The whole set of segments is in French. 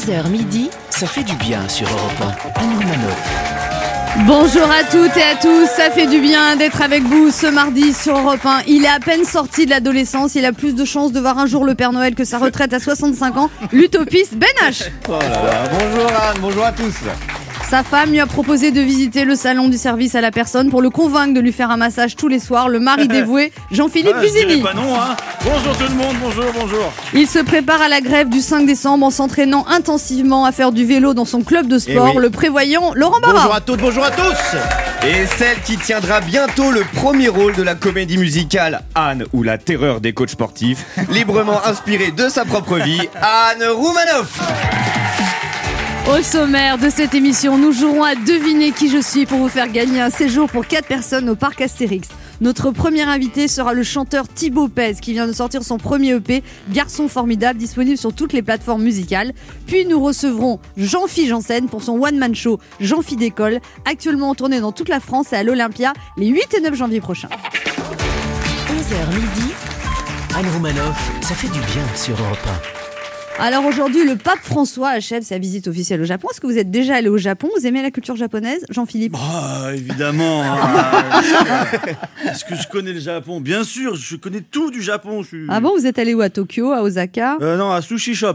11h midi, ça fait du bien sur Europe 1. Anne Romanoff. Bonjour à toutes et à tous, ça fait du bien d'être avec vous ce mardi sur Europe 1. Il est à peine sorti de l'adolescence, il a plus de chances de voir un jour le Père Noël que sa retraite à 65 ans, l'utopiste Ben H. Oh là là, bonjour Anne, bonjour à tous. Sa femme lui a proposé de visiter le salon du service à la personne pour le convaincre de lui faire un massage tous les soirs, le mari dévoué Jean-Philippe Buzini. Je dirais pas non, hein. Bonjour tout le monde, bonjour. Il se prépare à la grève du 5 décembre en s'entraînant intensivement à faire du vélo dans son club de sport, le prévoyant Laurent Barra. Bonjour à toutes, bonjour à tous. Et celle qui tiendra bientôt le premier rôle de la comédie musicale Anne ou la terreur des coachs sportifs, librement inspirée de sa propre vie, Anne Romanoff. Au sommaire de cette émission, nous jouerons à deviner qui je suis pour vous faire gagner un séjour pour 4 personnes au parc Astérix. Notre premier invité sera le chanteur Thibaut Pez qui vient de sortir son premier EP, Garçon formidable, disponible sur toutes les plateformes musicales. Puis nous recevrons Jean-Phi Janssen pour son one-man show Jean-Phi d'école, actuellement en tournée dans toute la France et à l'Olympia les 8 et 9 janvier prochains. 11h midi, Anne Romanoff, ça fait du bien sur Europe 1. Alors aujourd'hui, le pape François achève sa visite officielle au Japon. Est-ce que vous êtes déjà allé au Japon? Vous aimez la culture japonaise, Jean-Philippe? Évidemment. Est-ce que je connais le Japon? Bien sûr, je connais tout du Japon. Ah bon, vous êtes allé où? À Tokyo, à Osaka? Non, à Sushi Shop.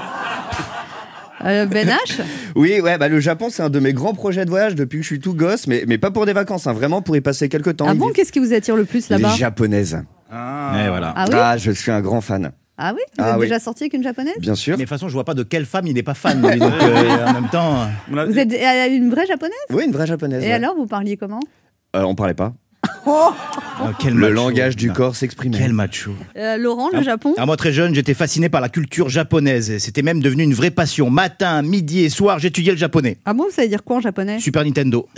Ben H? Oui, le Japon c'est un de mes grands projets de voyage depuis que je suis tout gosse, mais pas pour des vacances, vraiment pour y passer quelques temps. Ah bon, qu'est-ce qui vous attire le plus là-bas? Les japonaises. Et voilà. Ah oui? Je suis un grand fan. Ah oui? Vous êtes déjà sorti avec une japonaise? Bien sûr. Mais de toute façon, je vois pas de quelle femme il n'est pas fan. Lui, donc, en même temps. Vous êtes une vraie japonaise? Oui, une vraie japonaise. Et alors, vous parliez comment? On parlait pas. Quel Le macho, langage du putain. corps s'exprimait. Quel macho. Laurent, le Japon? Moi, très jeune, j'étais fasciné par la culture japonaise. Et c'était même devenu une vraie passion. Matin, midi et soir, j'étudiais le japonais. Ah bon, vous savez dire quoi en japonais? Super Nintendo.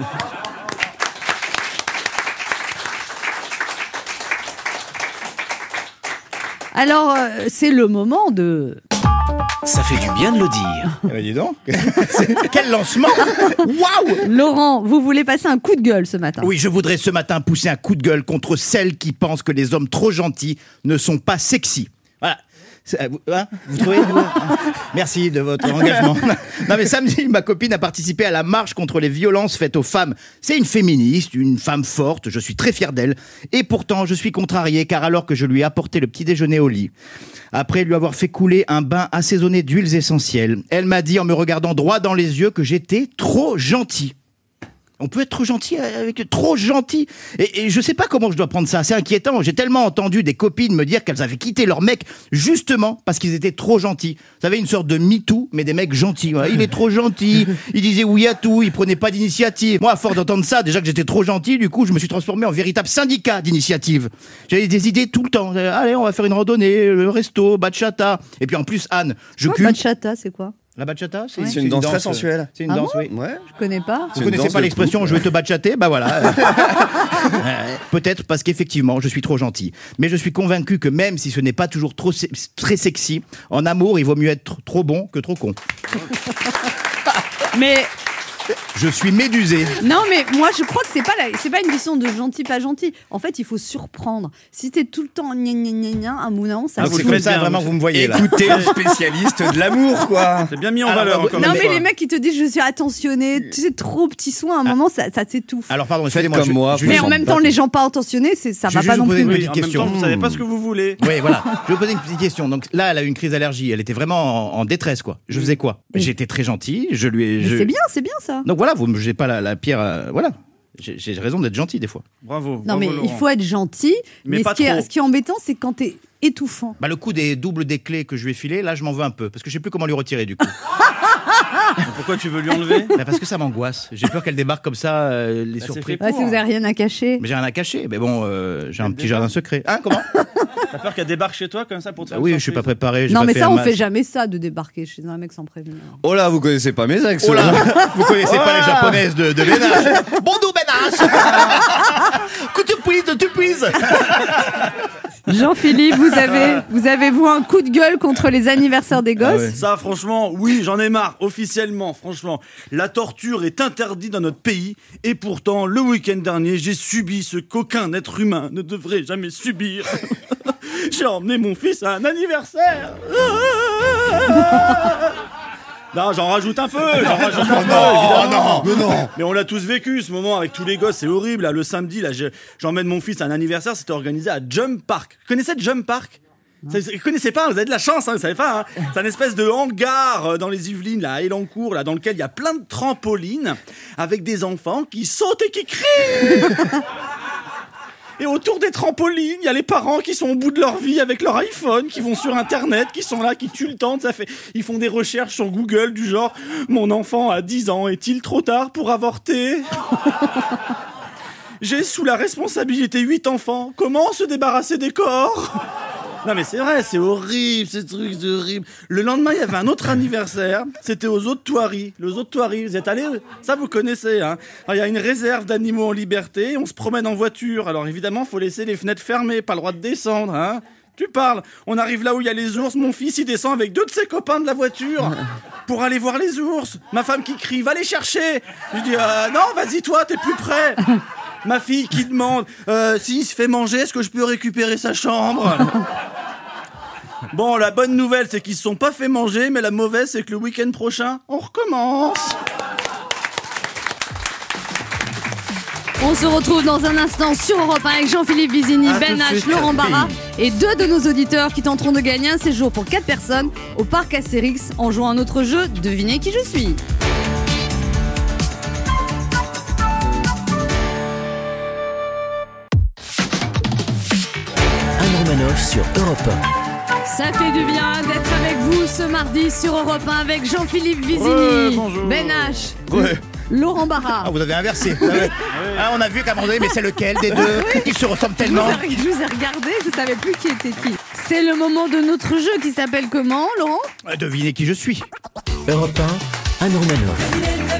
Alors, c'est le moment de... Ça fait du bien de le dire. Dis donc. Quel lancement. Waouh. Laurent, vous voulez passer un coup de gueule ce matin? Oui, je voudrais ce matin pousser un coup de gueule contre celles qui pensent que les hommes trop gentils ne sont pas sexy. Voilà. Vous trouvez? Merci de votre engagement. Non mais samedi, ma copine a participé à la marche contre les violences faites aux femmes. C'est une féministe, une femme forte, je suis très fier d'elle. Et pourtant, je suis contrarié car alors que je lui ai apporté le petit déjeuner au lit, après lui avoir fait couler un bain assaisonné d'huiles essentielles, elle m'a dit en me regardant droit dans les yeux que j'étais trop gentil. On peut être trop gentil avec trop gentil. Et je sais pas comment je dois prendre ça. C'est inquiétant. J'ai tellement entendu des copines me dire qu'elles avaient quitté leur mec justement parce qu'ils étaient trop gentils. Vous savez, une sorte de MeToo, mais des mecs gentils. Ouais, il est trop gentil. Il disait oui à tout. Il prenait pas d'initiative. Moi, à force d'entendre ça, déjà que j'étais trop gentil, du coup, je me suis transformé en véritable syndicat d'initiative. J'avais des idées tout le temps. Allez, on va faire une randonnée, le resto, bachata. Et puis en plus, Anne, Bachata, c'est quoi? La bachata, C'est une danse très sensuelle. C'est une Ah danse, bon oui. Ouais. Je connais pas. Vous connaissez pas l'expression je vais te bachater? Bah voilà. Peut-être parce qu'effectivement, je suis trop gentil. Mais je suis convaincu que même si ce n'est pas toujours très sexy, en amour, il vaut mieux être trop bon que trop con. Mais... Je suis médusé. Non, mais moi, je crois que c'est pas une question de gentil, pas gentil. En fait, il faut surprendre. Si t'es tout le temps gna gna gna gna, à un moment, ça Vous saoule. le faites ça, vraiment, vous me voyez là. Écoutez le spécialiste de l'amour, quoi. C'est bien mis en valeur. Encore Non, une mais fois. les mecs qui te disent je suis attentionné, tu sais, trop petits soins, à un moment, ça t'étouffe. Alors pardon, Faites excusez-moi. comme moi, Mais en sens même pas temps, tout. les gens pas attentionnés, ça Je va vais pas juste non vous poser plus. une petite En même question. temps, vous savez pas ce que vous voulez. Oui, voilà. Je vais vous poser une petite question. Donc là, elle a eu une crise d'allergie. Elle était vraiment en détresse, quoi. Je faisais quoi? J'étais très gentil. Je lui ai. Mais c'est bien ça. Donc voilà, vous me jetez pas la pierre. Voilà. J'ai raison d'être gentil des fois. Bravo. Non, mais Laurent. il faut être gentil. Mais Mais pas ce trop. qui est embêtant, c'est quand t'es étouffant. Bah le coup des doubles des clés que je lui ai filé, là je m'en veux un peu parce que je sais plus comment lui retirer du coup. Pourquoi tu veux lui enlever? Bah, parce que ça m'angoisse. J'ai peur qu'elle débarque comme ça, les c'est surprises. fait Ouais, si vous avez rien à cacher. Mais j'ai rien à cacher. Mais bon, j'ai un petit jardin secret. Hein, comment? T'as peur qu'elle débarque chez toi comme ça pour te faire Oui, une je suis pas surprise préparé. j'ai Non, pas mais fait ça, un on match. fait jamais ça de débarquer chez un mec sans prévenir. Oh là, vous connaissez pas mes ex. Oh là, vous connaissez pas les japonaises de Bénage. Bonjour Bénage. Que tu puisses. Jean-Philippe, vous avez un coup de gueule contre les anniversaires des gosses? ouais. Ça, franchement, oui, j'en ai marre, officiellement, franchement. La torture est interdite dans notre pays, et pourtant, le week-end dernier, j'ai subi ce qu'aucun être humain ne devrait jamais subir. J'ai emmené mon fils à un anniversaire. Non, j'en rajoute un peu, évidemment. Mais on l'a tous vécu, ce moment, avec tous les gosses, c'est horrible. Là, le samedi, là, j'emmène mon fils à un anniversaire, c'était organisé à Jump Park. Vous connaissez Jump Park ? Vous connaissez pas, vous avez de la chance, hein, vous savez pas. Hein. C'est un espèce de hangar dans les Yvelines, là, à Elancourt, là, dans lequel il y a plein de trampolines, avec des enfants qui sautent et qui crient. Et autour des trampolines, il y a les parents qui sont au bout de leur vie avec leur iPhone, qui vont sur Internet, qui sont là, qui tuent le temps. Ils font des recherches sur Google du genre « Mon enfant a 10 ans, est-il trop tard pour avorter ?» J'ai sous la responsabilité 8 enfants. Comment se débarrasser des corps ? Non mais c'est vrai, c'est horrible, ces trucs, c'est horrible. Le lendemain, il y avait un autre anniversaire, c'était aux Eaux de Thoiry. Les Eaux de Thoiry, vous êtes allés ? Ça, vous connaissez, hein. Alors, il y a une réserve d'animaux en liberté, on se promène en voiture. Alors évidemment, faut laisser les fenêtres fermées, pas le droit de descendre, hein. Tu parles, on arrive là où il y a les ours, mon fils, il descend avec 2 de ses copains de la voiture pour aller voir les ours. Ma femme qui crie, va les chercher. Je dis, non, vas-y toi, t'es plus près. Ma fille qui demande s'il se fait manger, est-ce que je peux récupérer sa chambre ? Bon, la bonne nouvelle, c'est qu'ils se sont pas fait manger, mais la mauvaise, c'est que le week-end prochain, on recommence. On se retrouve dans un instant sur Europe 1 avec Jean-Philippe Vizini, Ben H, Laurent Barra et 2 de nos auditeurs qui tenteront de gagner un séjour pour 4 personnes au parc Astérix en jouant à notre jeu Devinez qui je suis. Anne Romanoff sur Europe 1. Ça fait du bien d'être avec vous ce mardi sur Europe 1 avec Jean-Philippe Vizini, bonjour. Ben H, Ouais. Laurent Barra. Ah, vous avez inversé. Ah, on a vu qu'à un moment donné, mais c'est lequel des deux ? Ils se ressemblent tellement. Je vous ai regardé, je ne savais plus qui était qui. C'est le moment de notre jeu qui s'appelle comment, Laurent ? Devinez qui je suis. Europe 1, Anne Romanoff.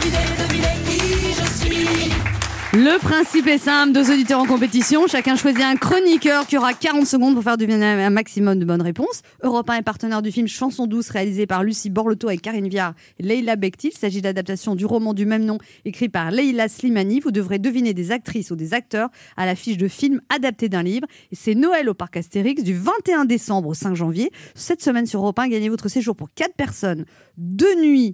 Le principe est simple, 2 auditeurs en compétition, chacun choisit un chroniqueur qui aura 40 secondes pour faire deviner un maximum de bonnes réponses. Europe 1 est partenaire du film Chanson douce réalisé par Lucie Borlotto avec Karine Viard et Leila Bekti. Il s'agit d'adaptation du roman du même nom écrit par Leila Slimani. Vous devrez deviner des actrices ou des acteurs à l'affiche de films adaptés d'un livre. Et c'est Noël au parc Astérix du 21 décembre au 5 janvier. Cette semaine sur Europe 1, gagnez votre séjour pour 4 personnes, 2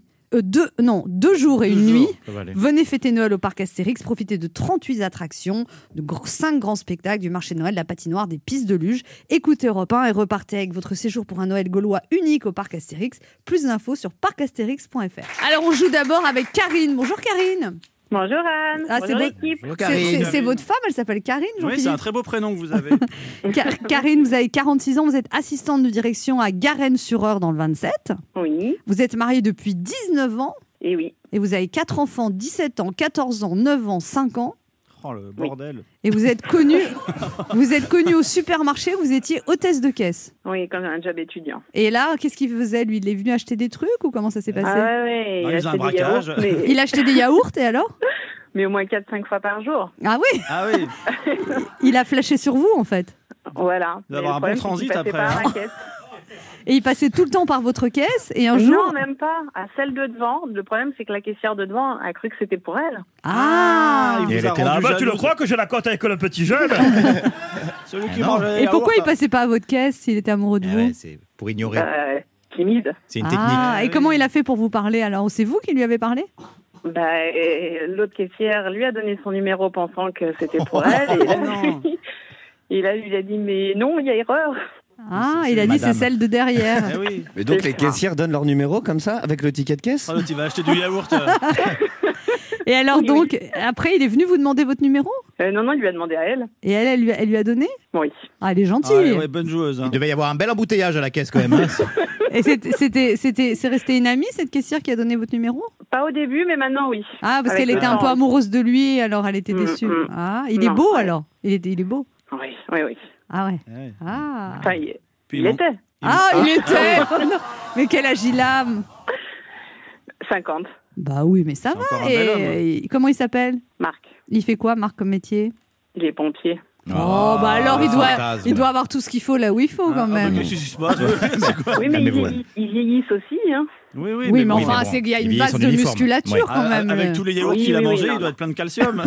jours et une nuit. Venez fêter Noël au parc Astérix, profitez de 38 attractions, de 5 grands spectacles, du marché de Noël, de la patinoire, des pistes de luge. Écoutez Europe 1 et repartez avec votre séjour pour un Noël gaulois unique au parc Astérix. Plus d'infos sur parcastérix.fr. Alors on joue d'abord avec Karine. Bonjour Karine. Bonjour Anne, bonjour l'équipe. C'est votre femme, elle s'appelle Karine, Jean-Philippe. Oui, c'est un très beau prénom que vous avez. Karine, vous avez 46 ans, vous êtes assistante de direction à Garennes-sur-Eure dans le 27. Oui. Vous êtes mariée depuis 19 ans. Et oui. Et vous avez 4 enfants, 17 ans, 14 ans, 9 ans, 5 ans. Oh le bordel. Et vous êtes connue au supermarché, vous étiez hôtesse de caisse. Oui, quand j'ai un job étudiant. Et là, qu'est-ce qu'il faisait lui? Il est venu acheter des trucs ou comment ça s'est passé? Ah ouais, il faisait un braquage. Il achetait des yaourts et alors? Mais au moins 4-5 fois par jour. Ah oui. Ah oui. Il a flashé sur vous en fait. Voilà. D'avoir un bon transit après. Et il passait tout le temps par votre caisse et un jour... Non, même pas. À celle de devant. Le problème, c'est que la caissière de devant a cru que c'était pour elle. Ah, il Et vous elle a était là. rendu Bah, tu le jalouse. crois que j'ai la cote avec le petit jeune? Celui qui non. mangeait les Et pourquoi il yaourts. passait pas à votre caisse s'il était amoureux de Ah vous? ouais, c'est pour ignorer. Timide. C'est une technique. Ah, et comment il a fait pour vous parler alors? C'est vous qui lui avez parlé? L'autre caissière lui a donné son numéro pensant que c'était pour elle. Et là, il a dit, mais non, il y a erreur. Ah, C'est il a dit madame. c'est celle de derrière. Eh oui. Mais donc C'est les ça. caissières donnent leur numéro comme ça, avec le ticket de caisse? Ah, l'autre, il va acheter du yaourt. Et alors Oui, donc, après, il est venu vous demander votre numéro? Non, il lui a demandé à elle. Et elle lui a donné? Oui. Ah, elle est gentille. Ah, ouais, bonne joueuse. Hein. Il devait y avoir un bel embouteillage à la caisse quand même. Hein. Et c'est resté une amie, cette caissière qui a donné votre numéro? Pas au début, mais maintenant, oui. Ah, parce Avec qu'elle le était un temps, peu oui. amoureuse de lui, alors elle était déçue. Ah, il est Non, beau ouais. alors? Il est beau. Oui. Ah ouais. Ouais. Ah. Enfin, Puis il non. était. Ah, il était. Oh non. Mais quel âge il a? 50. Bah oui, mais ça C'est encore va. un bel homme. Et comment il s'appelle? Marc. Il fait quoi, Marc, comme métier? Il est pompier. Oh, bah alors il fantasme. doit avoir tout ce qu'il faut là où il faut quand même. Qu'est-ce qui se passe? C'est quoi? Oui, mais Calmez-vous, ils vieillissent aussi. Hein. Oui, Oui, mais bon, enfin, bon, c'est qu'il y a il une vieillit base son de uniforme. musculature Ouais. quand même. Avec tous les yaourts Oui, qu'il a oui, mangés, non, il doit non. être plein de calcium.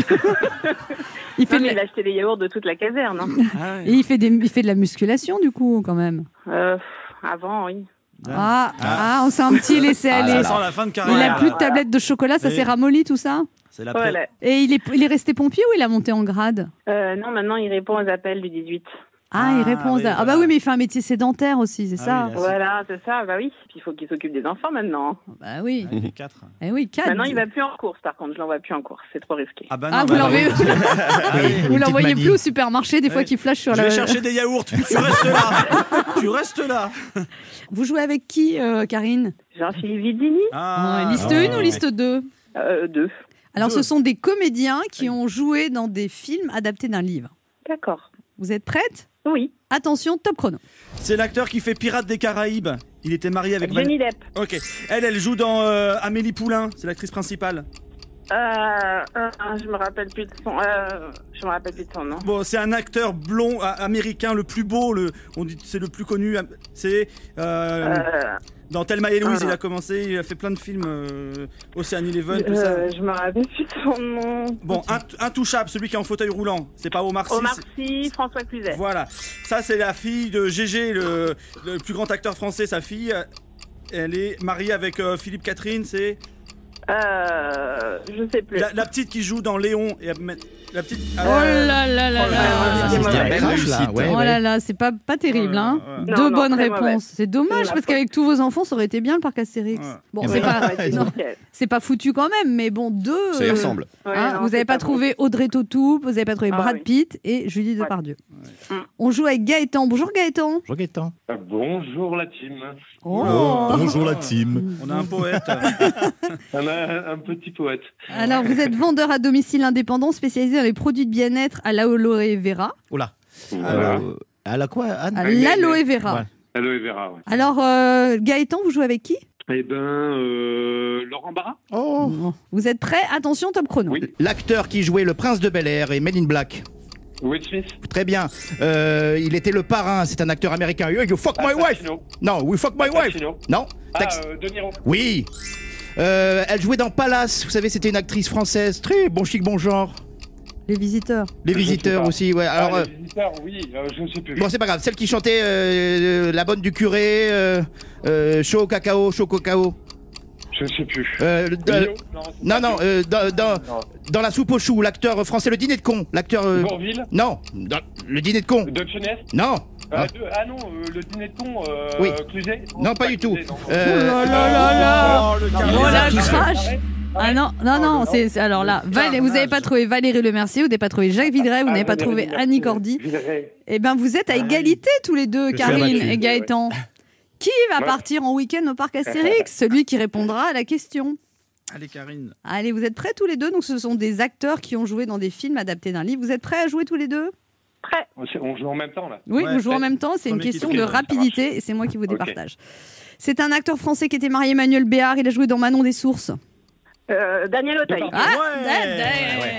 Il fait, Non, de mais la- il a acheté les yaourts de toute la caserne. Hein. Ah ouais. et il fait de la musculation du coup quand même. Avant, oui. On s'est un petit laissé aller. Ça sent la fin de carrière. Il a plus de tablette de chocolat, ça s'est ramolli tout ça. C'est la Voilà. Et il est resté pompier ou il a monté en grade? Non, maintenant il répond aux appels du 18. Il répond aux... oui, Ah bah oui, mais il fait un métier sédentaire aussi, c'est ça. oui, Voilà, c'est ça, bah oui. Puis il faut qu'il s'occupe des enfants maintenant. Bah oui. Il est 4. Eh oui, 4. Maintenant il va plus en course par contre, je l'envoie plus en course, c'est trop risqué. Ah bah Ah, non, vous l'envoyez Une petite l'envoyez manie. plus au supermarché des fois Oui. qu'il flash sur Je la... vais chercher des yaourts, tu restes là. Tu restes là. Vous jouez avec qui, Karine? Jean-Philippe Vidini, Liste 1 ou liste 2? 2. Alors, Deux. ce sont des comédiens qui ont joué dans des films adaptés d'un livre. D'accord. Vous êtes prête? Oui. Attention, top chrono. C'est l'acteur qui fait Pirates des Caraïbes. Il était marié avec Johnny Depp. Ok. Elle joue dans Amélie Poulain. C'est l'actrice principale. Je me rappelle plus de son nom. Bon, c'est un acteur blond américain le plus beau. On dit c'est le plus connu. C'est dans Thelma et Louise. Il a commencé. Il a fait plein de films. Ocean Eleven, tout ça. Je me rappelle plus de son nom. Bon, Intouchable, celui qui est en fauteuil roulant. C'est pas Omar Sy. Omar Sy, François Cluzet. Voilà. Ça, c'est la fille de Gégé, le plus grand acteur français. Sa fille, elle est mariée avec Philippe Catherine. C'est Je sais plus. la petite qui joue dans Léon. Et la petite. Oh là là là là. c'est C'était mauvais. une belle réussite. Oh là là, c'est pas terrible, hein. Ouais. Deux Non, bonnes très réponses. mauvais. C'est dommage C'est parce la qu'avec tous vos enfants, ça aurait été bien le parc Astérix. Ouais. Bon, Et c'est voilà. pas, Ouais, non, nickel. c'est pas foutu quand même, mais bon, deux. Ça y ressemble. Ouais, Hein, non, vous c'est n'avez pas bon. trouvé Audrey Tautou, vous n'avez pas trouvé Ah Brad oui. Pitt et Julie Depardieu. Ouais. On joue avec Gaëtan. Bonjour Gaëtan. Bonjour Gaëtan. Bonjour la team. Bonjour la team. On a un poète. On a un petit poète. Alors, vous êtes vendeur à domicile indépendant spécialisé dans les produits de bien-être à l'aloe vera. Oula. Voilà. À la quoi, Anne? À l'aloe vera. Ouais. Aloe vera, ouais. Alors, Gaëtan, vous jouez avec qui? Eh ben, Laurent Barra. Oh. Vous êtes prêts? Attention, top chrono. Oui. L'acteur qui jouait le prince de Bel-Air et Men in Black. Will Smith. Très bien. Il était le parrain, c'est un acteur américain. You fuck my wife. Pacino. Non, we fuck my wife. Pacino. Non. De Niro. Oui. Elle jouait dans Palace, vous savez, c'était une actrice française, très bon chic, bon genre. Les visiteurs. Les Je sais visiteurs pas. aussi, ouais. Alors, les visiteurs, oui, je ne sais plus. bon, c'est pas grave, celle qui chantait La bonne du curé, chaud au cacao, chaud au cacao. Je ne sais plus. Lio Non, dans La soupe aux choux, l'acteur français, le dîner de con. L'acteur. Bourvil. Non, dans Le dîner de con. De Funès. Non. Le dîner de con. Oui. Cluzet. Non, pas du tout. Cluzet, non. Oh là là là. le Oh carré. la tous fait. crache. Ah non, alors là, vous n'avez pas trouvé Valérie Lemercier, vous n'avez pas trouvé Jacques Villeray, vous n'avez pas trouvé Annie Cordy. Eh bien, vous êtes à égalité tous les deux, Karine abattu. et Gaëtan. Qui va partir en week-end au parc Astérix? Celui qui répondra à la question. Allez, Karine. Allez, vous êtes prêts tous les deux? Donc, ce sont des acteurs qui ont joué dans des films adaptés d'un livre. Vous êtes prêts à jouer tous les deux? Prêt. On joue en même temps, là. Oui, Ouais, vous jouez en même temps. C'est une Premier qui question trouve, de ça rapidité et c'est moi qui vous départage. C'est un acteur français qui était marié Emmanuel Béard. Il a joué dans Manon des Sources. Daniel Auteuil. Ah, Ouais.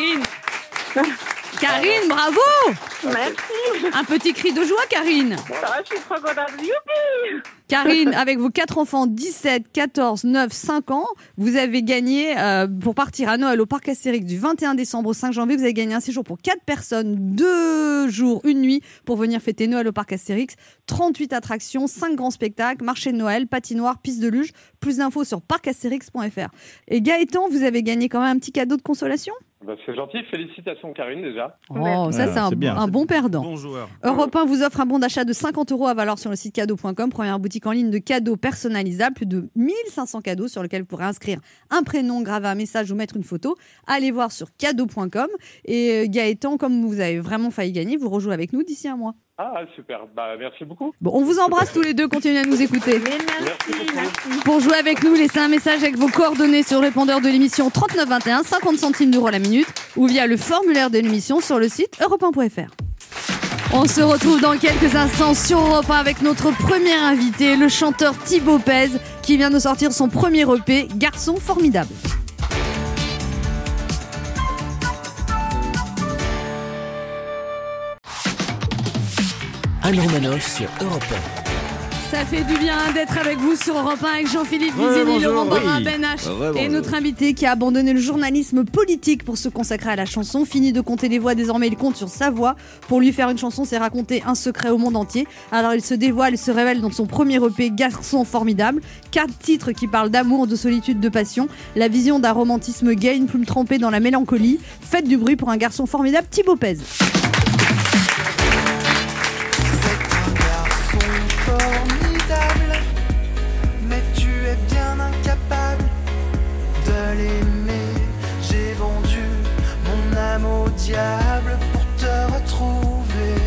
Karine. Karine, bravo. Merci. Un petit cri de joie, Karine. Je suis trop contente. Youpi. Karine, avec vos 4 enfants, 17, 14, 9, 5 ans, vous avez gagné, pour partir à Noël au parc Astérix du 21 décembre au 5 janvier, vous avez gagné un séjour pour 4 personnes, 2 jours, 1 nuit, pour venir fêter Noël au parc Astérix. 38 attractions, 5 grands spectacles, marché de Noël, patinoire, piste de luge. Plus d'infos sur parcastérix.fr. Et Gaëtan, vous avez gagné quand même un petit cadeau de consolation? Bah, c'est gentil. Félicitations, Karine, déjà. Oh, ça, c'est c'est bien. un bon perdant. Bon joueur. Europe 1 vous offre un bon d'achat de 50 € à valeur sur le site cadeau.com, première boutique en ligne de cadeaux personnalisables, plus de 1500 cadeaux sur lesquels vous pourrez inscrire un prénom, graver un message ou mettre une photo. Allez voir sur cadeau.com. Et Gaëtan, comme vous avez vraiment failli gagner, vous rejouez avec nous d'ici un mois. Ah, super. Bah, merci beaucoup. Bon, on vous embrasse tous les deux, continuez à nous écouter. Merci. Pour jouer avec nous, laissez un message avec vos coordonnées sur le répondeur de l'émission 3921, 50 centimes d'euros la minute, ou via le formulaire de l'émission sur le site europe1.fr. On se retrouve dans quelques instants sur Europe 1 avec notre premier invité, le chanteur Thibaut Pez, qui vient de sortir son premier EP, Garçon formidable. Anne Romanoff sur Europe Ça fait du bien d'être avec vous sur Europe 1 avec Jean-Philippe Vizini, Laurent Barra, Oui. Ben H Ouais, et bonjour. notre invité qui a abandonné le journalisme politique pour se consacrer à la chanson. Fini de compter les voix, désormais il compte sur sa voix. Pour lui faire une chanson, c'est raconter un secret au monde entier. Alors il se dévoile et se révèle dans son premier EP Garçon formidable. 4 titres qui parlent d'amour, de solitude, de passion. La vision d'un romantisme gay, une plume trempée dans la mélancolie. Faites du bruit pour un garçon formidable, Thibaut Pez. Formidable, mais tu es bien incapable de l'aimer. J'ai vendu mon âme au diable pour te retrouver.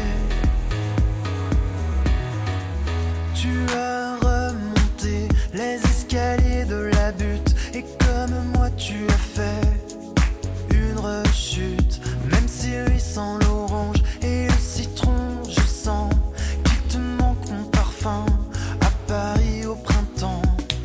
Tu as remonté les escaliers de la butte et comme moi tu as fait une rechute. Même si lui sent l'orange et le citron, je sens qu'il te manque mon parfum à Paris au printemps.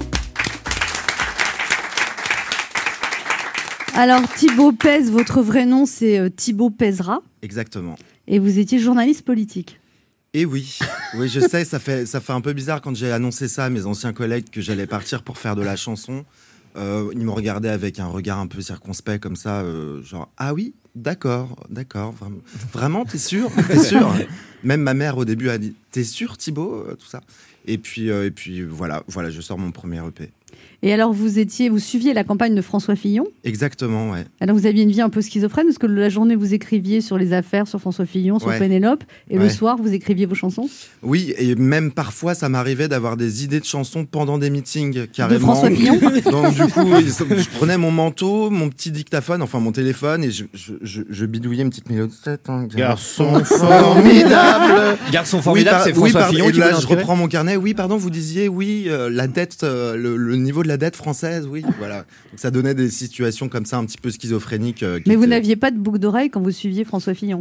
Alors Thibaut Pez, votre vrai nom c'est Thibaut Pezra Exactement. et vous étiez journaliste politique. Et oui, je sais, ça fait un peu bizarre quand j'ai annoncé ça à mes anciens collègues que j'allais partir pour faire de la chanson. Ils me regardaient avec un regard un peu circonspect comme ça, genre ah oui, d'accord, vraiment, t'es sûr, Même ma mère au début a dit t'es sûr Thibaut, tout ça. Et puis voilà, je sors mon premier EP. Et alors vous suiviez la campagne de François Fillon. Exactement, ouais. Alors vous aviez une vie un peu schizophrène parce que la journée vous écriviez sur les affaires, sur François Fillon, sur Ouais. Pénélope, et le Ouais. soir vous écriviez vos chansons. Oui, et même parfois, ça m'arrivait d'avoir des idées de chansons pendant des meetings, carrément. François Fillon. Donc du coup, je prenais mon manteau, mon petit dictaphone, enfin mon téléphone, et je bidouillais une petite mélodie. C'est un garçon formidable. Garçon formidable, c'est François pardon, Fillon et qui là, vous je l'inspirait. reprends mon carnet. Oui, pardon, vous disiez, oui, la dette, le niveau de la dette française, oui, voilà. Donc, ça donnait des situations comme ça, un petit peu schizophréniques. Mais vous n'aviez pas de boucle d'oreille quand vous suiviez François Fillon.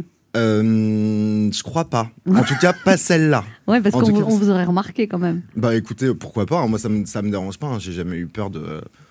Je crois pas. En tout cas, pas celle-là. Ouais, parce En qu'on tout vous, cas, on vous aurait remarqué quand même. Bah écoutez, pourquoi pas, hein. Moi ça me dérange pas, hein. J'ai jamais eu peur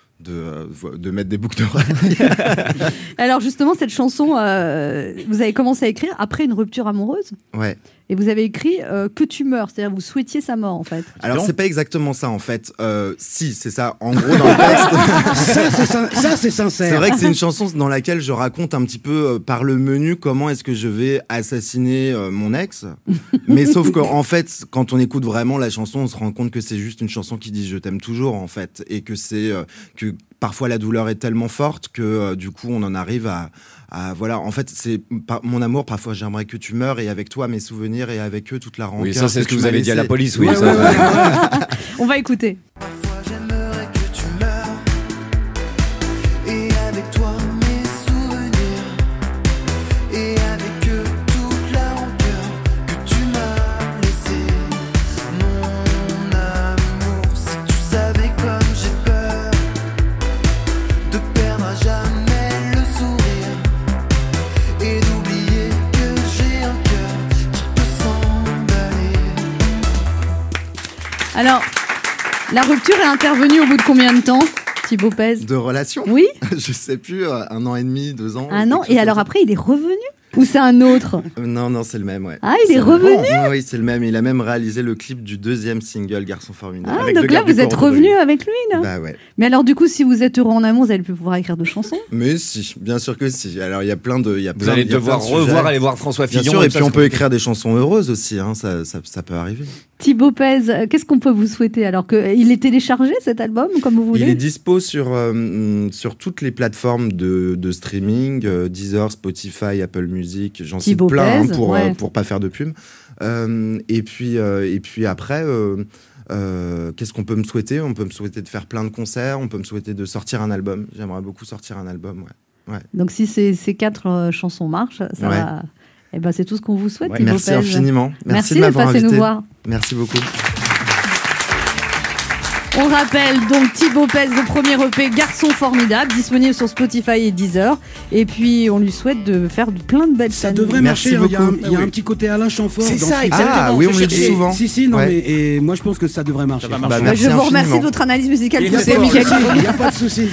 de mettre des boucles d'oreilles. Alors justement, cette chanson, vous avez commencé à écrire après une rupture amoureuse. Ouais. Et vous avez écrit que tu meurs, c'est-à-dire vous souhaitiez sa mort en fait. Alors c'est pas exactement ça en fait. Si, c'est ça. En gros dans le texte. Ça, c'est sincère. C'est vrai que c'est une chanson dans laquelle je raconte un petit peu par le menu comment est-ce que je vais assassiner mon ex. Mais sauf qu'en fait, quand on écoute vraiment la chanson, on se rend compte que c'est juste une chanson qui dit je t'aime toujours en fait, et que c'est que parfois la douleur est tellement forte que du coup on en arrive à voilà, en fait c'est mon amour, parfois j'aimerais que tu meurs, et avec toi mes souvenirs, et avec eux toute la rancœur. Oui, ça c'est ce que tu vous m'as avez dit à la laissé. police, oui. Ouais, ça. ouais, ouais. On va écouter. Parfois j'aimerais que tu meurs et avec toi mes souvenirs et avec eux toute la rancœur que tu m'as laissé. Mon amour, si tu savais comme j'ai peur de perdre à jamais le sourire et d'oublier que j'ai un cœur qui peut s'emballer. Alors, la rupture est intervenue au bout de combien de temps, Thibaut Pez? De relation. Oui, Je sais plus, 1 an et demi, 2 ans. un an. quelque chose Et alors comme après, il est revenu? Ou c'est un autre? ça. Non, c'est le même, ouais. Ah, il est C'est revenu? bon. Oui, c'est le même. Il a même réalisé le clip du 2e single, Garçon formidable. Ah, Avec donc le là, garde du vous êtes corps de revenu lui. avec lui, là. Bah ouais. Mais alors, du coup, si vous êtes heureux en amour, vous allez plus pouvoir écrire de chansons. Mais si, bien sûr que si. Alors il y a plein de, Vous allez devoir revoir, aller voir François Bien Fillon. sûr, et ça, puis on c'est peut compliqué. écrire des chansons heureuses aussi, hein, ça peut arriver. Thibaut Pez, qu'est-ce qu'on peut vous souhaiter? Alors qu'il est téléchargé, cet album, comme vous voulez? Il est dispo sur toutes les plateformes de streaming, Deezer, Spotify, Apple Music, j'en cite Thibaut plein, Pez, pour ouais. pas faire de pub. Et puis après, qu'est-ce qu'on peut me souhaiter? On peut me souhaiter de faire plein de concerts, on peut me souhaiter de sortir un album. J'aimerais beaucoup sortir un album, ouais. Donc si ces 4 chansons marchent, ça Ouais. va... Eh ben, c'est tout ce qu'on vous souhaite, Ouais, Thibaut Merci Pez. infiniment. Merci de d'être m'avoir passé invité. nous voir. Merci beaucoup. On rappelle donc Thibaut Pez, le premier EP Garçon formidable, disponible sur Spotify et Deezer. Et puis on lui souhaite de faire plein de belles Ça scènes. devrait Merci marcher. Il y a beaucoup. il y a un petit côté Alain Chamfort. C'est dans ça, ce- exactement. Ah oui, on me le dit Et- souvent. Si, non, Ouais. mais et moi je pense que ça devrait marcher. Ça va marcher. Bah, merci Je vous remercie infiniment. de votre analyse musicale. Il est C'est fort. Michael. Il n'y a pas de souci.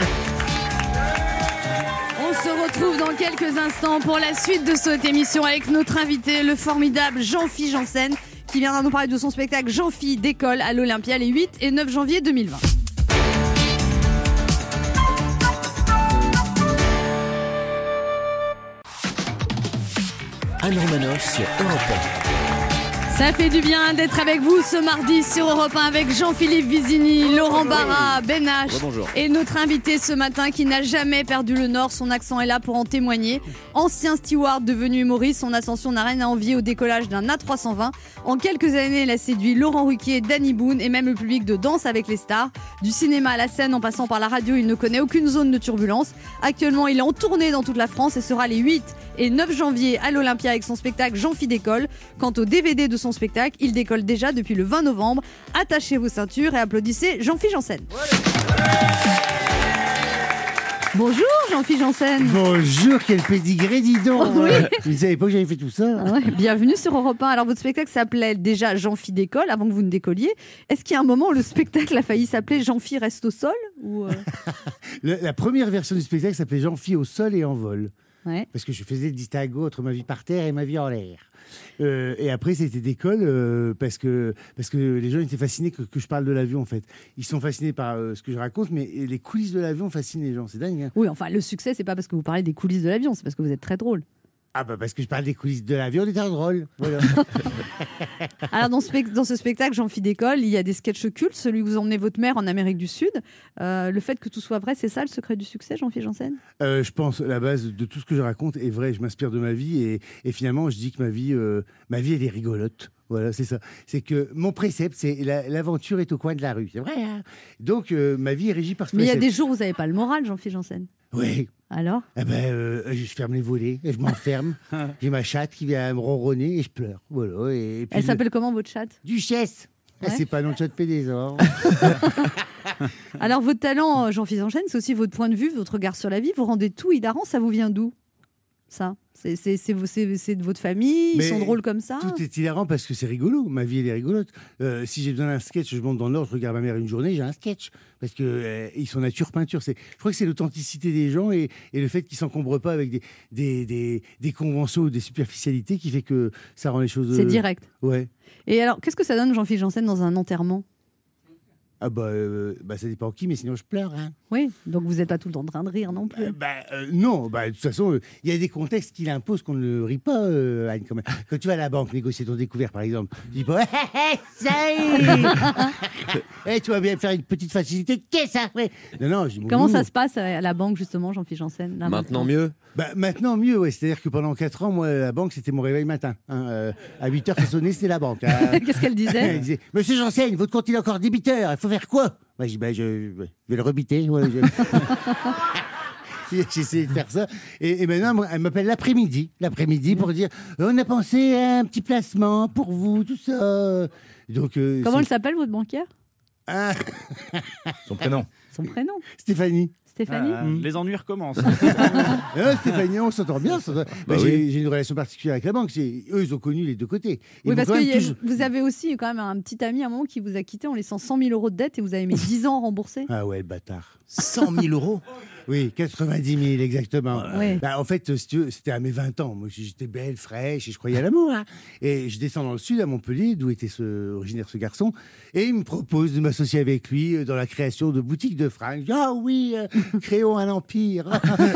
On se retrouve dans quelques instants pour la suite de cette émission avec notre invité, le formidable Jean-Philippe Janssen, qui viendra nous parler de son spectacle Jean-Phi d'école à l'Olympia les 8 et 9 janvier 2020. Anne Romanoff sur Europe 1. Ça fait du bien d'être avec vous ce mardi sur Europe 1 avec Jean-Philippe Vizini, Laurent Barra, Ben H et notre invité ce matin qui n'a jamais perdu le nord. Son accent est là pour en témoigner. Ancien steward devenu humoriste, son ascension n'a rien à envier au décollage d'un A320. En quelques années, il a séduit Laurent Ruquier, Danny Boone et même le public de Danse avec les stars. Du cinéma à la scène en passant par la radio, il ne connaît aucune zone de turbulence. Actuellement, il est en tournée dans toute la France et sera les 8 et 9 janvier à l'Olympia avec son spectacle Jean-Phi d'école. Quant au DVD de son spectacle, il décolle déjà depuis le 20 novembre. Attachez vos ceintures et applaudissez Jean-Phi Janssen. Bonjour Jean-Phi Janssen. Bonjour, quel pédigré, dis donc. Oui. Vous ne savez pas que j'avais fait tout ça. Ouais, bienvenue sur Europe 1. Alors votre spectacle s'appelait déjà Jean-Phi d'école avant que vous ne décolliez. Est-ce qu'il y a un moment où le spectacle a failli s'appeler Jean-Phi reste au sol ou La première version du spectacle s'appelait Jean-Phi au sol et en vol. Ouais. Parce que je faisais le distinguo entre ma vie par terre et ma vie en l'air. Et après, c'était d'école parce que les gens étaient fascinés que je parle de l'avion, en fait. Ils sont fascinés par ce que je raconte, mais les coulisses de l'avion fascinent les gens. C'est dingue, hein. Oui, enfin, le succès, c'est pas parce que vous parlez des coulisses de l'avion, c'est parce que vous êtes très drôle. Ah bah parce que je parle des coulisses de l'avion, on est un drôle. Voilà. Alors dans ce spectacle Jean-Phi d'école, il y a des sketchs cultes, celui où vous emmenez votre mère en Amérique du Sud. Le fait que tout soit vrai, c'est ça le secret du succès, Jean-Phi Janssen ? Je pense la base de tout ce que je raconte est vrai. Je m'inspire de ma vie et finalement je dis que ma vie elle est rigolote. Voilà, c'est ça. C'est que mon précepte, c'est l'aventure est au coin de la rue. C'est vrai, hein. Donc ma vie est régie par ce Mais il y précepte. a des jours où vous n'avez pas le moral, Jean-Phi Janssen. Oui. Alors ? Je ferme les volets, je m'enferme. J'ai ma chatte qui vient me ronronner et je pleure. Voilà. Et puis Elle s'appelle comment votre chatte ? Duchesse. Ouais. C'est pas nom de chat de Pédésor. Alors votre talent, Jean-Phi Janssen, c'est aussi votre point de vue, votre regard sur la vie. Vous rendez tout hilarant, ça vous vient d'où ? Ça, c'est de votre famille, ils sont drôles comme ça. Tout est hilarant parce que c'est rigolo. Ma vie, elle est rigolote. Si j'ai besoin d'un sketch, je monte dans le Nord, je regarde ma mère une journée, j'ai un sketch. Parce que ils sont nature peinture. Je crois que c'est l'authenticité des gens et le fait qu'ils s'encombrent pas avec des conventions ou des superficialités qui fait que ça rend les choses. C'est direct. Ouais. Et alors, qu'est-ce que ça donne, Jean-Phi Janssen, dans un enterrement ? Ah ça dépend qui, mais sinon je pleure. Hein. Oui, donc vous n'êtes pas tout le temps en train de rire non plus. Non, de toute façon, il y a des contextes qui l'imposent qu'on ne rit pas, Anne, quand même. Quand tu vas à la banque négocier ton découvert, par exemple, tu dis pas tu vas bien faire une petite facilité, qu'est-ce que ça fait ? Non, je dis, comment ça se passe à la banque, justement, Jean-Phi Janssen là, Maintenant mieux. Maintenant mieux, ouais. C'est-à-dire que pendant 4 ans, moi, la banque, c'était mon réveil matin. Hein. À 8h, ça sonnait, c'était la banque. Hein. Qu'est-ce qu'elle disait ? Elle disait, Monsieur Janssen, votre compte il est encore débiteur, il faut faire quoi ? Je dis, je vais le rebiter. Ouais, j'ai essayé de faire ça. Et maintenant, elle m'appelle l'après-midi pour dire, on a pensé à un petit placement pour vous, tout ça. Donc, comment elle s'appelle, votre banquière ? Son prénom. Son prénom ? Stéphanie. Les ennuis recommencent. Stéphanie, on s'entend bien. J'ai une relation particulière avec la banque. Eux, ils ont connu les deux côtés. Oui, parce que vous avez aussi quand même un petit ami à un moment qui vous a quitté en laissant 100 000 euros de dette et vous avez mis 10 ans à rembourser. Ah ouais, le bâtard. 100 000 euros. Oui, 90 000 exactement. Ouais. En fait, si tu veux, c'était à mes 20 ans. Moi, j'étais belle, fraîche et je croyais à l'amour. Hein. Et je descends dans le sud, à Montpellier, d'où était originaire ce garçon. Et il me propose de m'associer avec lui dans la création de boutiques de fringues. Ah oui, créons un empire.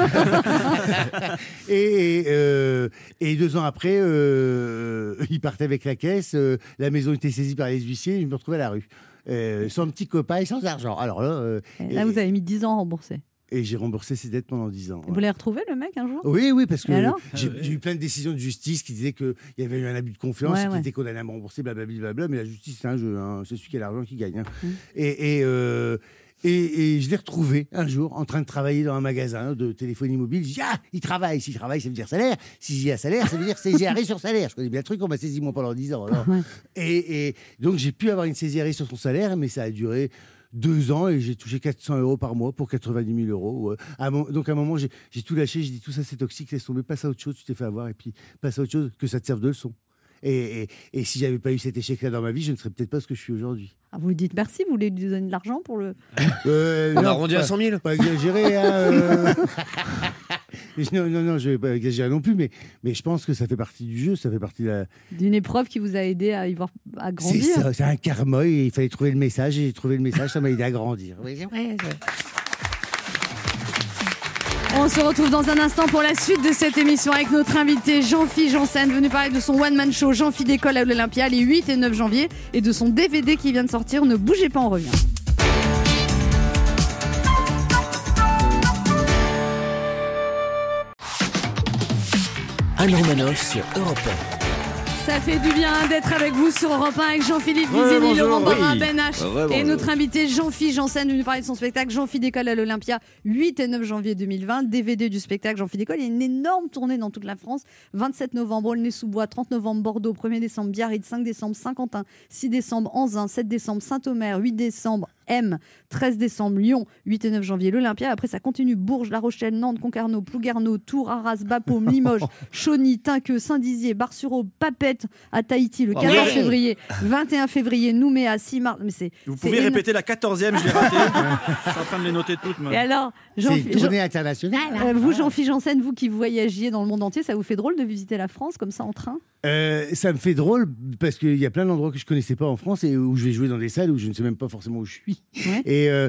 et 2 ans après, il partait avec la caisse. La maison était saisie par les huissiers. Et je me retrouvais à la rue. Sans petit copain et sans argent. Alors là, vous avez mis 10 ans à rembourser. Et j'ai remboursé ses dettes pendant 10 ans. Vous l'avez retrouvé, le mec, un jour ? Oui, parce que j'ai eu plein de décisions de justice qui disaient qu'il y avait eu un abus de confiance, qu'il était condamné à me rembourser, blablabla. Mais la justice, c'est un jeu. Hein. C'est celui qui a l'argent qui gagne. Hein. Et je l'ai retrouvé un jour en train de travailler dans un magasin de téléphonie mobile. Je dis, il travaille. S'il travaille, ça veut dire salaire. S'il y a salaire, ça veut dire saisie arrêt sur salaire. Je connais bien le truc, on m'a saisi moi pendant 10 ans. Alors. Et donc, j'ai pu avoir une saisie arrêt sur son salaire, mais ça a duré 2 ans et j'ai touché 400 euros par mois pour 90 000 euros. Donc à un moment, j'ai tout lâché. J'ai dit, tout ça, c'est toxique, laisse tomber, passe à autre chose, tu t'es fait avoir. Et puis, passe à autre chose, que ça te serve de leçon. Et si j'avais pas eu cet échec-là dans ma vie, je ne serais peut-être pas ce que je suis aujourd'hui. Vous lui dites merci, vous voulez lui donner de l'argent pour le... On arrondit à 100 000. Pas exagéré, hein. Non, je vais pas exagérer non plus, mais je pense que ça fait partie du jeu, ça fait partie d'une épreuve qui vous a aidé à y voir à grandir. C'est ça, c'est un karma et il fallait trouver le message et j'ai trouvé le message, ça m'a aidé à grandir. Oui, c'est vrai. On se retrouve dans un instant pour la suite de cette émission avec notre invité Jean-Philippe Janssen, venu parler de son one-man show Jean-Philippe d'école à l'Olympia les 8 et 9 janvier et de son DVD qui vient de sortir. Ne bougez pas, on revient. Anne Romanoff sur Europe 1. Ça fait du bien d'être avec vous sur Europe 1 avec Jean-Philippe Vizini, Laurent Barra, Ben H et notre invité Jean-Philippe Janssen venu parler de son spectacle Jean-Philippe d'école à l'Olympia 8 et 9 janvier 2020. DVD du spectacle Jean-Philippe d'école. Il y a une énorme tournée dans toute la France. 27 novembre Aulnay-sous-Bois, 30 novembre Bordeaux, 1er décembre Biarritz, 5 décembre Saint-Quentin, 6 décembre Anzin, 7 décembre Saint-Omer, 8 décembre M, 13 décembre Lyon, 8 et 9 janvier l'Olympia. Après ça continue Bourges, La Rochelle, Nantes, Concarneau, Plouguerneau, Tours, Arras, Bapaume, Limoges, Chauny, Tinqueux, Saint-Dizier, Bar-sur-Aube, Papette à Tahiti le 14 février, 21 février Nouméa, 6 mars. Mais vous pouvez répéter la 14e, je l'ai raté. Je suis en train de les noter toutes. Et alors, c'est une tournée internationale. Vous, Jean-Philippe Janssen, vous qui voyagiez dans le monde entier, ça vous fait drôle de visiter la France comme ça en train? Ça me fait drôle parce qu'il y a plein d'endroits que je connaissais pas en France et où je vais jouer dans des salles où je ne sais même pas forcément où je suis. Ouais.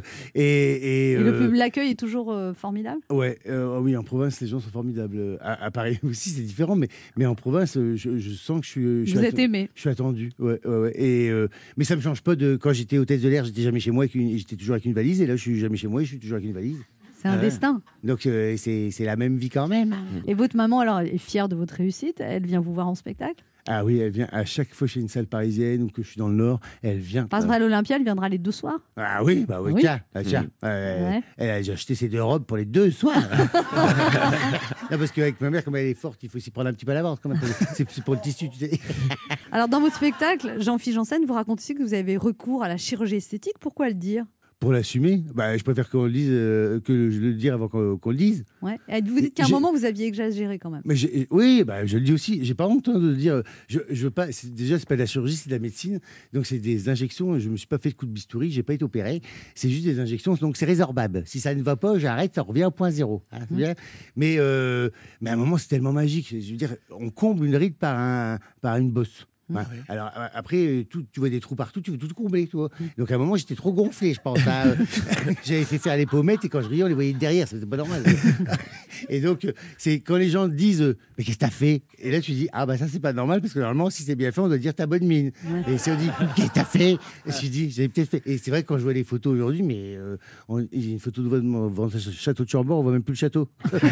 Et l'accueil est toujours formidable. Ouais, oui, en province les gens sont formidables. À Paris aussi c'est différent, mais en province je sens que je suis Vous êtes aimé. Je suis attendu. Ouais. Mais ça me change pas de quand j'étais hôtesse de l'air, j'étais jamais chez moi j'étais toujours avec une valise et là je suis jamais chez moi et je suis toujours avec une valise. C'est un destin. Donc c'est la même vie quand même. Et votre maman, alors, est fière de votre réussite? Elle vient vous voir en spectacle? Ah oui, elle vient à chaque fois chez une salle parisienne ou que je suis dans le Nord, elle vient. Par exemple, à l'Olympia, elle viendra les 2 soirs? Ah oui, bah oui, tiens. Elle a acheté ses 2 robes pour les 2 soirs. Non, parce qu'avec ma mère, comme elle est forte, il faut s'y prendre un petit peu à l'avance. C'est pour le tissu, tu sais. Alors, dans votre spectacle, Jean-Philippe Janssen, vous racontez aussi que vous avez recours à la chirurgie esthétique. Pourquoi le dire? Pour l'assumer, je préfère qu'on le dise que je le dire avant qu'on le dise. Ouais. Et vous dites qu'à un moment vous aviez exagéré quand même. Mais oui, je le dis aussi. J'ai pas honte de le dire. Je veux pas. Déjà, c'est pas de la chirurgie, c'est de la médecine. Donc c'est des injections. Je me suis pas fait de coup de bistouri, j'ai pas été opéré. C'est juste des injections. Donc c'est résorbable. Si ça ne va pas, j'arrête. Ça revient au point zéro. Mais à un moment, c'est tellement magique. Je veux dire, on comble une ride par une bosse. Ouais. Alors après, tu vois des trous partout, tu veux tout combler, tu vois. Donc à un moment, j'étais trop gonflé, je pense. J'avais fait faire les pommettes et quand je riais, on les voyait derrière, c'était pas normal. Et donc, c'est quand les gens disent mais qu'est-ce que t'as fait? Et là, tu dis ça, c'est pas normal parce que normalement, si c'est bien fait, on doit dire ta bonne mine. Et si on dit qu'est-ce que t'as fait? Et je dis j'avais peut-être fait. Et c'est vrai que quand je vois les photos aujourd'hui, mais il y a une photo devant le château de Chambord, on voit même plus le château.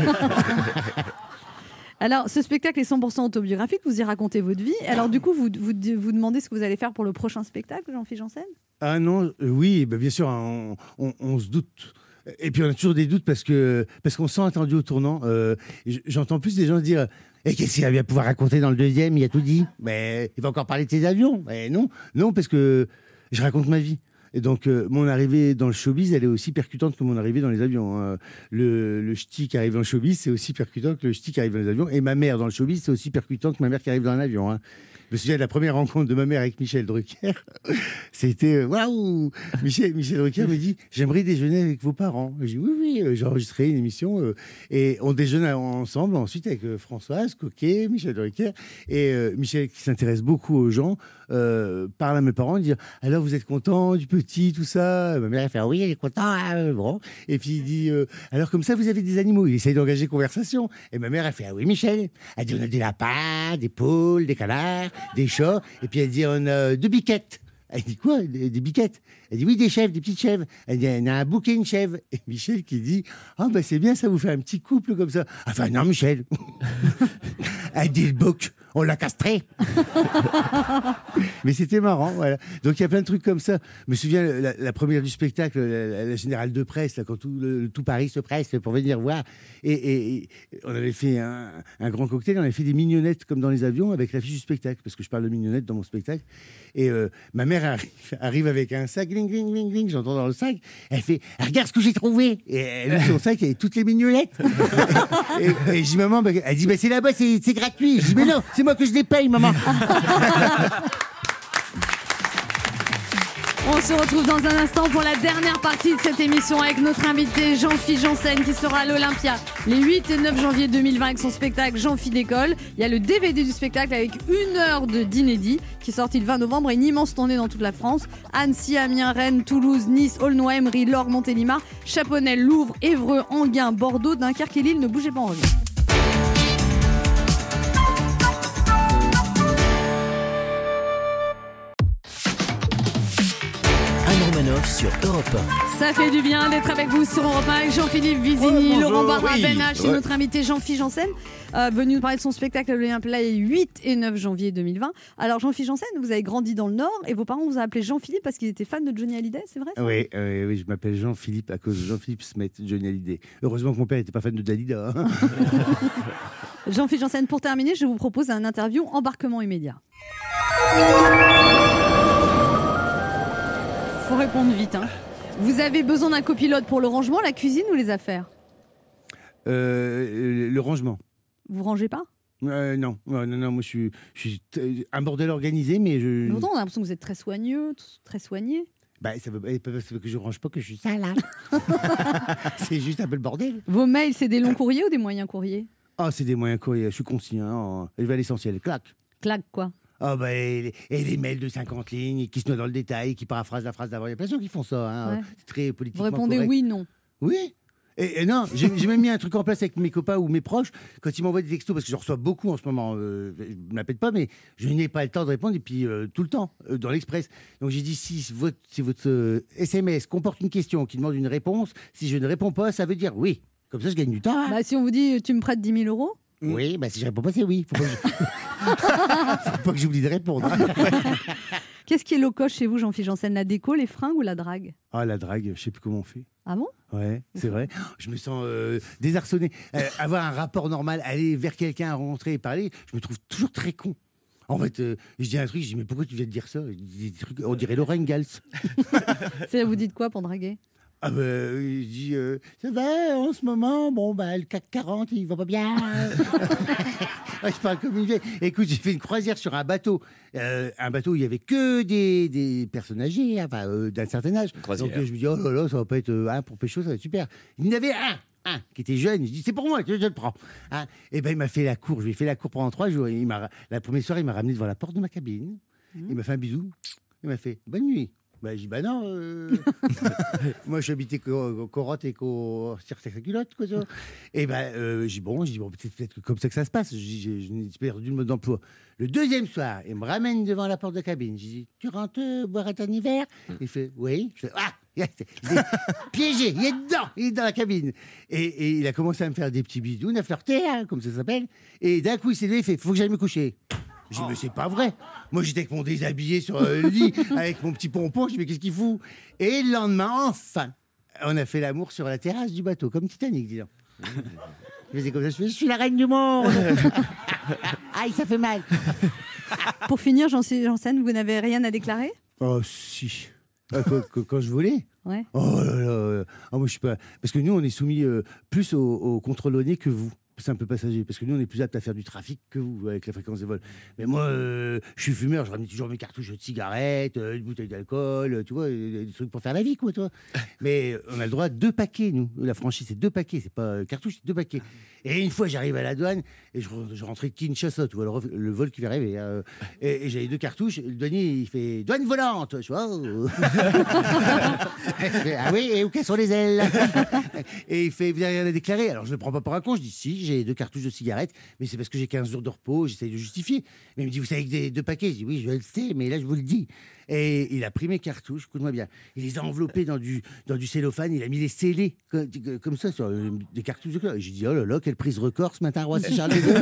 Alors, ce spectacle est 100% autobiographique, vous y racontez votre vie. Alors, du coup, vous demandez ce que vous allez faire pour le prochain spectacle, Jean-Philippe Janssen? Ah non, oui, bien sûr, on se doute. Et puis, on a toujours des doutes parce qu'on se sent attendu au tournant. J'entends plus des gens dire « Et qu'est-ce qu'il va bien pouvoir raconter dans le deuxième? Il a tout dit. Mais il va encore parler de ses avions. » Mais non, parce que je raconte ma vie. Et donc, mon arrivée dans le showbiz, elle est aussi percutante que mon arrivée dans les avions. Hein. Le ch'ti qui arrive dans le showbiz, c'est aussi percutant que le ch'ti qui arrive dans les avions. Et ma mère dans le showbiz, c'est aussi percutant que ma mère qui arrive dans un avion. Hein. Je me souviens de la première rencontre de ma mère avec Michel Drucker. C'était waouh! Michel Drucker me dit j'aimerais déjeuner avec vos parents. Je dis oui, j'ai enregistré une émission et on déjeune ensemble ensuite avec Françoise Coquet, Michel Drucker et Michel qui s'intéresse beaucoup aux gens parle à mes parents dire alors vous êtes content du petit tout ça? Ma mère elle fait oui, elle est contente. Bon. Et puis il dit alors comme ça vous avez des animaux. Il essaye d'engager conversation et ma mère elle fait ah oui Michel. Elle dit on a des lapins, des poules, des canards, des chats, et puis elle dit on a 2 biquettes. Elle dit quoi? Des biquettes? Elle dit oui, des chèvres, des petites chèvres. Elle dit on a un bouquet, une chèvre. Et Michel qui dit c'est bien, ça vous fait un petit couple comme ça. Enfin non Michel. Elle dit le bouc, on l'a castré. Mais c'était marrant, voilà. Donc il y a plein de trucs comme ça. Je me souviens la première du spectacle, la générale de presse, là, quand tout Paris se presse pour venir voir. Et on avait fait un grand cocktail, on avait fait des mignonnettes comme dans les avions avec l'affiche du spectacle, parce que je parle de mignonnettes dans mon spectacle. Et ma mère arrive avec un sac, gling, gling, gling, gling, j'entends dans le sac, elle fait regarde ce que j'ai trouvé. Et elle ouvre son sac, il y avait toutes les mignonettes. et je dis maman, elle dit c'est là-bas, c'est gratuit. Je dis mais non, c'est moi que je les paye, maman. On se retrouve dans un instant pour la dernière partie de cette émission avec notre invité Jean-Philippe Janssen qui sera à l'Olympia les 8 et 9 janvier 2020 avec son spectacle Jean-Philippe d'école. Il y a le DVD du spectacle avec 1 heure d'inédit qui est sorti le 20 novembre et une immense tournée dans toute la France. Annecy, Amiens, Rennes, Toulouse, Nice, Aulnoy, Emery, Lorgue, Montélimar, Chaponel, Louvre, Évreux, Enghien, Bordeaux, Dunkerque et Lille. Ne bougez pas, on revient. Sur Europe 1. Ça fait du bien d'être avec vous sur Europe 1 avec Jean-Philippe Vizini, Laurent Barra, Ben H et notre invité Jean-Philippe Janssen, venu nous parler de son spectacle à l'Olympia les 8 et 9 janvier 2020. Alors Jean-Philippe Janssen, vous avez grandi dans le Nord et vos parents vous ont appelé Jean-Philippe parce qu'ils étaient fans de Johnny Hallyday, c'est vrai ça? Oui, je m'appelle Jean-Philippe à cause de Jean-Philippe Smet, Johnny Hallyday. Heureusement que mon père n'était pas fan de Dalida. Hein. Jean-Philippe Janssen, pour terminer, je vous propose un interview embarquement immédiat. Faut répondre vite. Hein. Vous avez besoin d'un copilote pour le rangement, la cuisine ou les affaires? Le rangement. Vous rangez pas? Non, moi je suis un bordel organisé, mais je. Longtemps, on a l'impression que vous êtes très soigneux, très soigné. Bah, ça veut pas que je range pas que je suis sale. Hein. C'est juste un peu le bordel. Vos mails, c'est des longs courriers ou des moyens courriers? Ah, c'est des moyens courriers, je suis concis. Hein. Je vais à l'essentiel, clac. Clac, quoi? Ah et les mails de 50 lignes qui se noient dans le détail, qui paraphrasent la phrase d'avant. Il y a plein de gens qui font ça. Hein. Ouais. C'est très politiquement Vous répondez correct. Oui, non. Oui. Et non, j'ai même mis un truc en place avec mes copains ou mes proches quand ils m'envoient des textos, parce que je reçois beaucoup en ce moment. Je ne m'appelle pas, mais je n'ai pas le temps de répondre, et puis tout le temps, dans l'Express. Donc j'ai dit, si votre SMS comporte une question qui demande une réponse, si je ne réponds pas, ça veut dire oui. Comme ça, je gagne du temps. Hein. Bah, si on vous dit, tu me prêtes 10 000 euros? Oui, bah si je réponds pas, c'est oui. Faut pas que j'oublie de répondre. Qu'est-ce qui est low cost chez vous, Jean-Philippe Janssen? La déco, les fringues ou la drague? Ah, la drague, je sais plus comment on fait. Ah bon? Ouais, c'est vrai. Je me sens désarçonné. Avoir un rapport normal, aller vers quelqu'un, rentrer et parler, je me trouve toujours très con. En fait, je dis un truc, je dis mais pourquoi tu viens de dire ça? Je dis des trucs, on dirait Lorraine Gals. Vous dites quoi pour draguer? Ah je dis, ça va en ce moment, bon le CAC 40 il va pas bien. Je parle comme une vieille. Écoute, j'ai fait une croisière sur un bateau où il y avait que des personnes âgées, enfin d'un certain âge. Donc je me dis oh là là, ça va pas être pour pécho, ça va être super. Il y en avait un qui était jeune, je dis c'est pour moi, je le prends. Hein. Et ben il m'a fait la cour, je lui ai fait la cour pendant 3 jours. La première soirée, il m'a ramené devant la porte de ma cabine, il m'a fait un bisou, il m'a fait bonne nuit. Bah, j'ai dit, bah non, moi j'habitais Corotte et sa culotte, quoi, ça. Et j'ai dit, bon, peut-être comme ça que ça se passe. J'ai perdu le mode d'emploi. Le deuxième soir, il me ramène devant la porte de cabine. J'ai dit, tu rentres boire un hiver? Il fait, oui. Je fais, il est piégé, il est dedans, il est dans la cabine. Et il a commencé à me faire des petits bidounes, à flirter, hein, comme ça s'appelle. Et d'un coup, il s'est levé, il fait, faut que j'aille me coucher. J'ai dit, mais c'est pas vrai. Moi, j'étais avec mon déshabillé sur le lit, avec mon petit pompon. Je dis, mais qu'est-ce qu'il fout? Et le lendemain, enfin, on a fait l'amour sur la terrasse du bateau, comme Titanic, disons. Je faisais comme ça, je suis la reine du monde. Aïe, ça fait mal. Pour finir, Janssen, vous n'avez rien à déclarer? Oh, si. Quand je volais? Ouais. Oh là là. Oh, moi, je suis pas. Parce que nous, on est soumis plus au contrôle au nez que vous. C'est un peu passager, parce que nous on est plus apte à faire du trafic que vous avec la fréquence des vols. Mais moi, je suis fumeur, je ramène toujours mes cartouches de cigarettes, une bouteille d'alcool, tu vois, des trucs pour faire la vie, quoi, toi. Mais on a le droit à 2 paquets, nous. La franchise, c'est 2 paquets, c'est pas cartouches, c'est 2 paquets. Et une fois, j'arrive à la douane et je rentrais de Kinshasa, tu vois, le vol qui va arriver. Hein, et j'avais 2 cartouches. Le douanier, il fait douane volante, tu vois. Ah oui, et où qu'elles sont les ailes? Et il fait, vous n'avez rien à déclarer. Alors je ne le prends pas pour un con, je dis si, j'ai 2 cartouches de cigarettes, mais c'est parce que j'ai 15 jours de repos, j'essaye de justifier. Mais il me dit, vous savez que 2 paquets? Je dis oui, je le sais, mais là je vous le dis. Et il a pris mes cartouches, écoute-moi bien, il les a enveloppées dans du cellophane, il a mis les scellés comme ça sur des cartouches de cœur. Et j'ai dit, oh là là, quelle prise record ce matin, Roissy Charles II.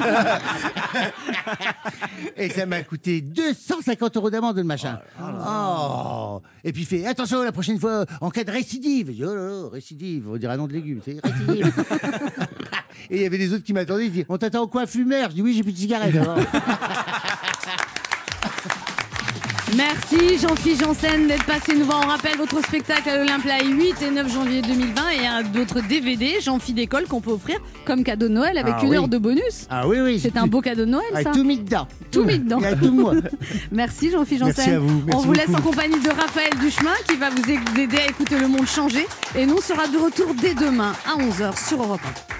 Et ça m'a coûté 250 € d'amende, le machin. Oh. Et puis il fait, attention, la prochaine fois, en cas de récidive. Je dis, oh là là, récidive, on dirait un nom de légumes, c'est récidive. Et il y avait des autres qui m'attendaient, ils disaient, on t'attend quoi, fumeur? Je dis, oui, j'ai plus de cigarettes. Merci Jean-Philippe Janssen d'être passé nous voir. On rappelle votre spectacle à l'Olympia 8 et 9 janvier 2020 et d'autres DVD Jean-Philippe d'école qu'on peut offrir comme cadeau de Noël avec une heure de bonus. Ah oui. C'est un beau cadeau de Noël, ça. Tout mis dedans. Tout mis dedans. Il y a tout moi. Merci Jean-Philippe Janssen. Merci à vous. On vous laisse en compagnie de Raphaël Duchemin qui va vous aider à écouter Le Monde changer. Et nous, on sera de retour dès demain à 11h sur Europe 1.